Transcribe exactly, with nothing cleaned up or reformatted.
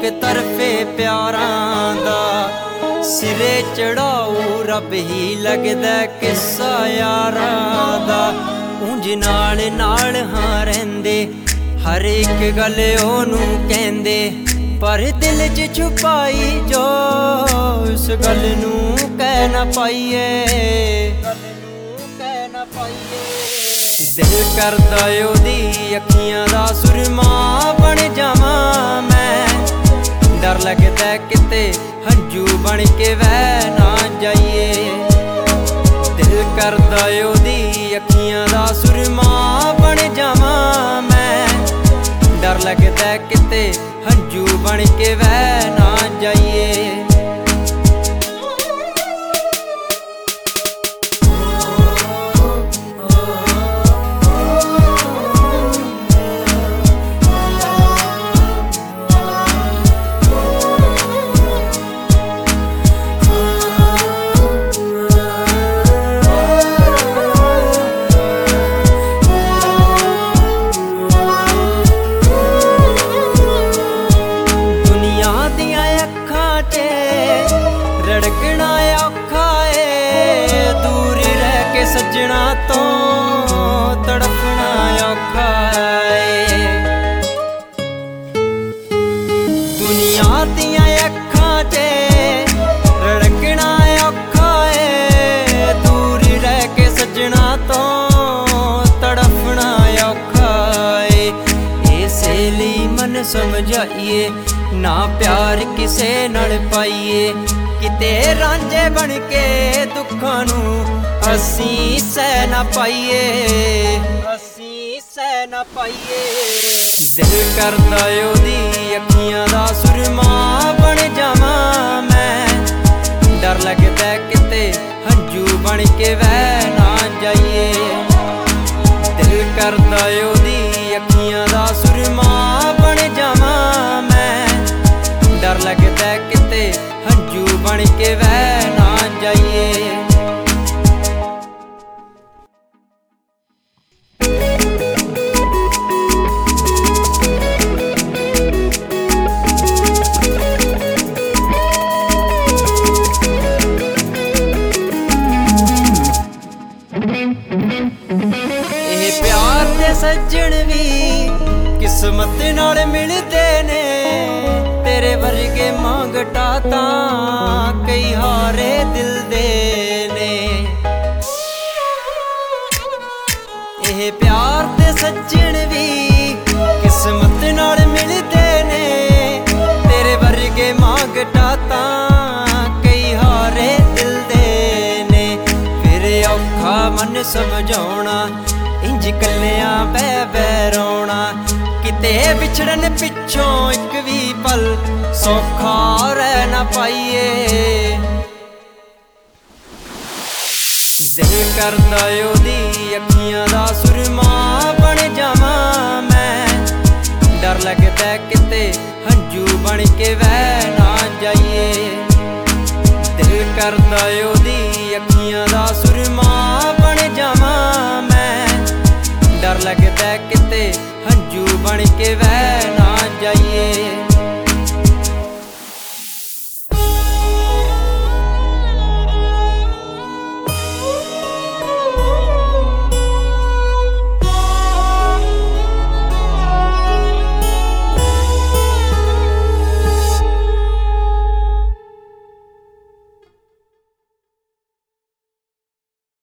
एक तरफे प्यारां दा सिरे चढ़ाऊ रब ही लगदा किस्सा यारां दा। ਉਂਝ नाल नाल हां रहिंदे हर एक गल ओनू कहंदे पर दिल च छुपाई जो इस गल नू कह ना पाईए। दिल करदा ओदी अखियां दा सुरमा बन जावां मैं, डर लगदा किते हंजू बन के वह ना जाइए। दिल करदा ओदी अखियां दा सुरमा बन जावां मैं, डर लगदा किते हंजू बन के वह ना जाइए। रड़कना औखा है दूर रह के सजना तो तड़पना औखा है। दुनिया दियां अखां च रड़कना औखा है दूर रह के सजना तो तड़पना औखा है। इसे लिए मन समझाइए ना प्यार किसे नाल पाइए, किते रांझे बन के दुखां नू असी सह ना पाइए, असी सह ना पाइए। दिल करदा ओदी अखियां दा सुरमा बन जावां मैं, डर लगदा किते हंजू बन के वह ना जाइए। दिल करदा ओदी अखियां दा सुरमा बन जावां मैं, डर लगदा किते हंजू बन के वह ना जाइए। ਇਹ प्यार दे सज्जन भी किस्मत नाल मिलदे ने, तेरे वर्गे मांगटा तां कई हारे दिल दे ने। एह प्यार दे सज्जन भी किस्मत नाल मिलदे ने, तेरे वर्गे मांगटा तां कई हारे दिल दे ने। फिर औखा मन समझाउणा इंज कल्लियां बह बह रोना, किते विछड़न पिछों एक भी पल सौखा रह ना पाइए। दिल करदा ओदी अखियां दा सुरमा बन जावां मैं, डर लगदा किते हंजू बन के वह ना जाइए। दिल करदा ओदी अखियां दा सुरमा बन जावां मैं, डर लगदा किते हंजू बन के वह